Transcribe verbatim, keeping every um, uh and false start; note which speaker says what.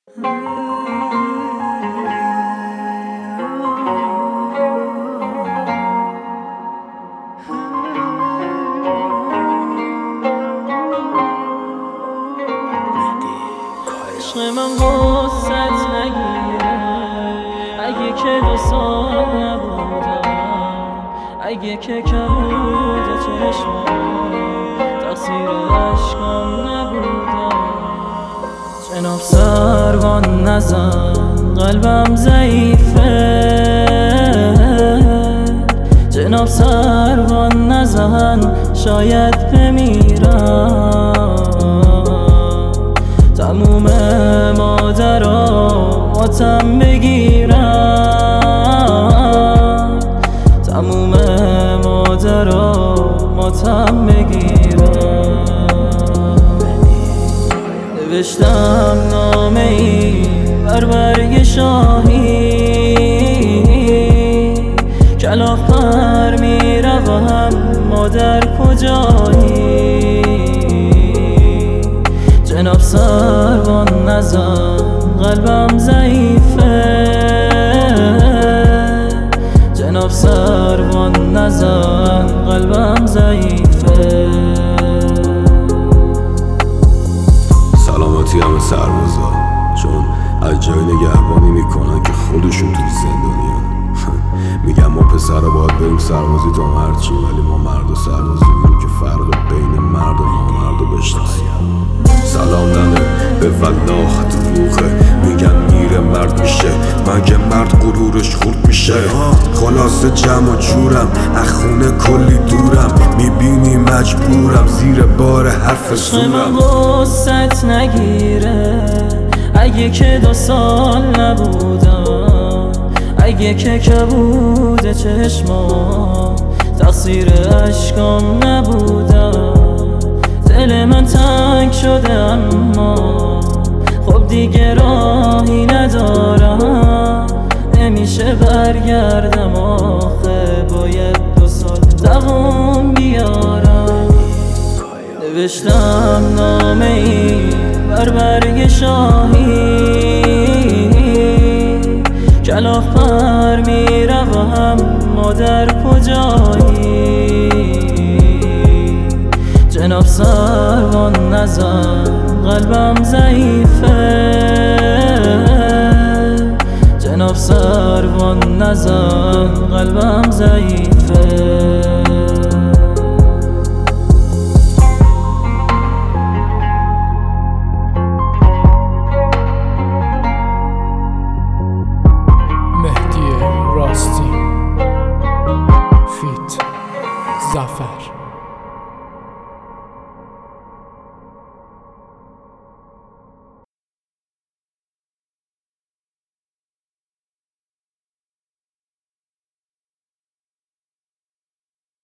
Speaker 1: عشق من غصت نگیره اگه که دو سال نبودم، اگه که کبود چشمم تقصیر عشقم نبودم. جناب سروان نزن قلبم ضعیفه، جناب سروان نزن شاید بمیرم. تموم مادراماتم بگیرم، تموم مادراماتم بگیرم. نوشتم نامه ای بر برگ شاهی، کلاغ پر می روم مادر کجایی. جناب سروان نزن قلبم ضعیفه، جناب سروان نزن قلبم ضعیفه.
Speaker 2: سلامتی همه سربازا، چون از جای نگهبانی میکنن که خودشون توی زندانیان. میگم ما پسرها باید بریم سربازی تا هرچی، ولی ما مرد و سربازی بودیم که فرق بین مرد و نامرد رو بشناسیم. سلام ننه به والله دروغه، میگن میره مرد میشه، مگه مرد غرورش خورد میشه؟ خلاصه جمع و جورم از خونه کلی دورم، میبینی مجبورم زیر بار حرف زورم.
Speaker 1: من غصت نگیره اگه که دو سال نبودم، اگه که کبود چشمام تقصیر عشقم نبودم. دل من تنگ شده اما خب دیگه راهی ندارم، نمیشه برگردم آخه باید دو سال دوام بیارم. نوشتم نامه ای بر برگ شاهی، کلاغ پر می روم مادر کجایی. جناب سروان نزن قلبم ضعیفه، جناب سروان نزن قلبم ضعیفه.
Speaker 3: مهدی راستی فیت ظفر.